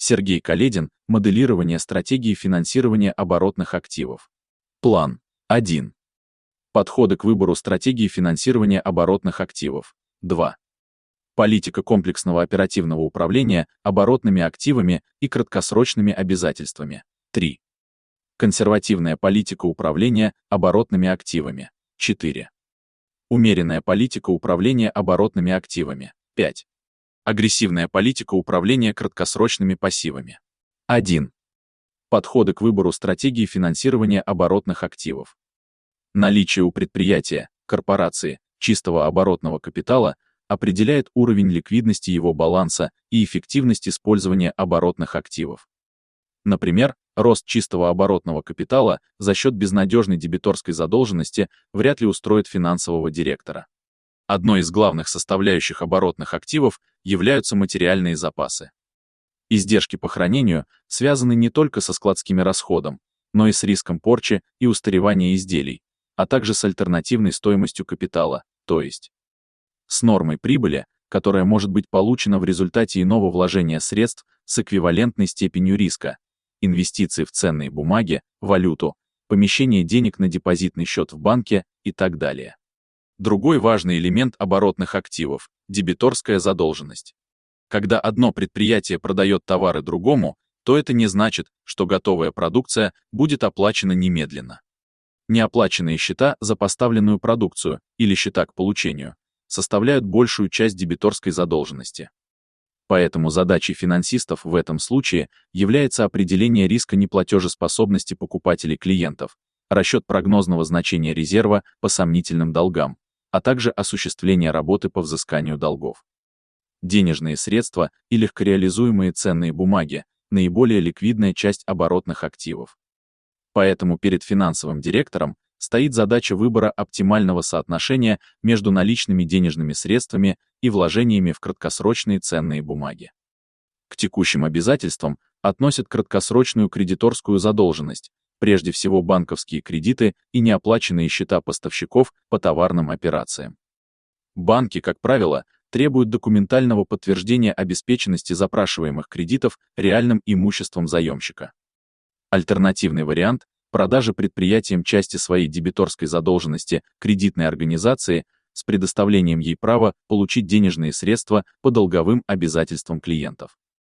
Сергей Каледин. Моделирование стратегии финансирования оборотных активов. План 1. Подходы к выбору стратегии финансирования оборотных активов. 2. Политика комплексного оперативного управления оборотными активами и краткосрочными обязательствами. 3. Консервативная политика управления оборотными активами. 4. Умеренная политика управления оборотными активами. 5. Агрессивная политика управления краткосрочными пассивами. 1. Подходы к выбору стратегии финансирования оборотных активов. Наличие у предприятия, корпорации, чистого оборотного капитала определяет уровень ликвидности его баланса и эффективность использования оборотных активов. Например, рост чистого оборотного капитала за счет безнадежной дебиторской задолженности вряд ли устроит финансового директора. Одной из главных составляющих оборотных активов являются материальные запасы. Издержки по хранению связаны не только со складским расходом, но и с риском порчи и устаревания изделий, а также с альтернативной стоимостью капитала, то есть с нормой прибыли, которая может быть получена в результате иного вложения средств с эквивалентной степенью риска, инвестиции в ценные бумаги, валюту, помещение денег на депозитный счет в банке и так далее. Другой важный элемент оборотных активов – дебиторская задолженность. Когда одно предприятие продает товары другому, то это не значит, что готовая продукция будет оплачена немедленно. Неоплаченные счета за поставленную продукцию или счета к получению составляют большую часть дебиторской задолженности. Поэтому задачей финансистов в этом случае является определение риска неплатежеспособности покупателей-клиентов, расчет прогнозного значения резерва по сомнительным долгам, а также осуществление работы по взысканию долгов. Денежные средства и легкореализуемые ценные бумаги – наиболее ликвидная часть оборотных активов. Поэтому перед финансовым директором стоит задача выбора оптимального соотношения между наличными денежными средствами и вложениями в краткосрочные ценные бумаги. К текущим обязательствам относят краткосрочную кредиторскую задолженность, прежде всего банковские кредиты и неоплаченные счета поставщиков по товарным операциям. Банки, как правило, требуют документального подтверждения обеспеченности запрашиваемых кредитов реальным имуществом заемщика. Альтернативный вариант – продажа предприятием части своей дебиторской задолженности кредитной организации с предоставлением ей права получить денежные средства по долговым обязательствам клиентов.